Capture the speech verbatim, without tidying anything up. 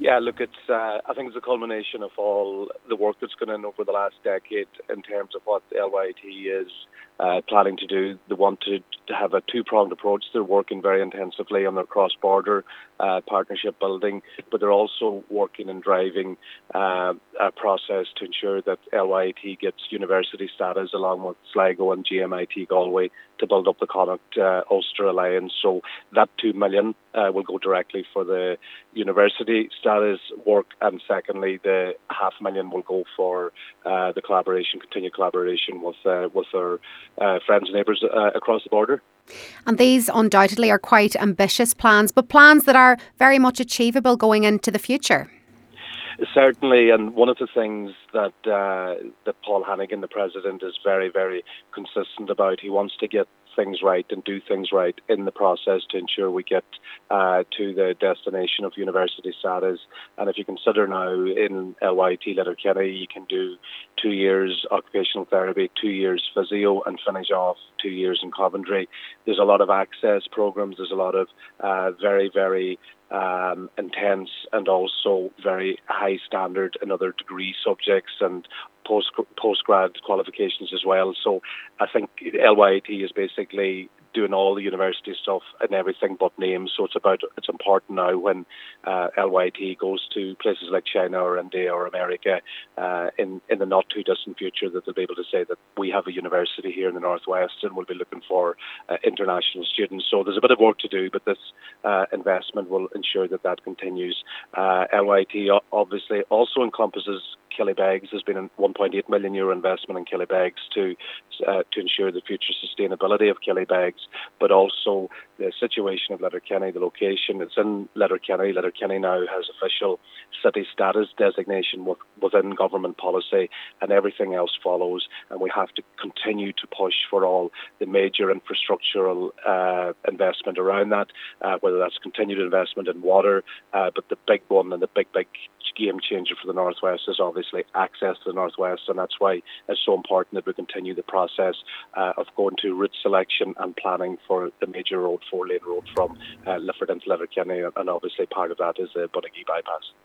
Yeah, look, it's. Uh, I think it's a culmination of all the work that's gone in over the last decade in terms of what L Y T is uh, planning to do. They want to, to have a two-pronged approach. They're working very intensively on their cross-border uh, partnership building, but they're also working and driving uh, a process to ensure that L Y T gets university status along with Sligo and G M I T Galway to build up the Connacht uh, Ulster Alliance. So that two million uh, will go directly for the university status work, and secondly, the half million will go for uh, the collaboration, continued collaboration with uh, with our uh, friends and neighbours uh, across the border. And these undoubtedly are quite ambitious plans, but plans that are very much achievable going into the future. Certainly, and one of the things that uh, that Paul Hannigan, the president, is very, very consistent about, he wants to get things right and do things right in the process to ensure we get uh, to the destination of university status. And if you consider now in L Y T Letterkenny, you can do two years occupational therapy, two years physio, and finish off two years in Coventry. There's a lot of access programs. There's a lot of uh, very, very Um, intense and also very high standard in other degree subjects and post postgrad qualifications as well. So I think L Y T is basically doing all the university stuff and everything but names. So it's about it's important now when uh, L Y T goes to places like China or India or America uh, in in the not too distant future that they'll be able to say that we have a university here in the Northwest and we'll be looking for uh, international students. So there's a bit of work to do, but this uh, investment will ensure that that continues. Uh, L Y T obviously also encompasses Killybegs. There's been a one point eight million euro investment in Killybegs to uh, to ensure the future sustainability of Killybegs, but also the situation of Letterkenny, the location. It's in Letterkenny. Letterkenny now has official city status designation with, within government policy, and everything else follows. And we have to continue to push for all the major infrastructural uh, investment around that, uh, whether that's continued investment in water, uh, but the big one and the big, big game changer for the Northwest is obviously access to the Northwest, and that's why it's so important that we continue the process uh, of going to route selection and planning for the major road, four-lane road from uh, Lifford into Letterkenny, and obviously part of that is the Bunnagee bypass.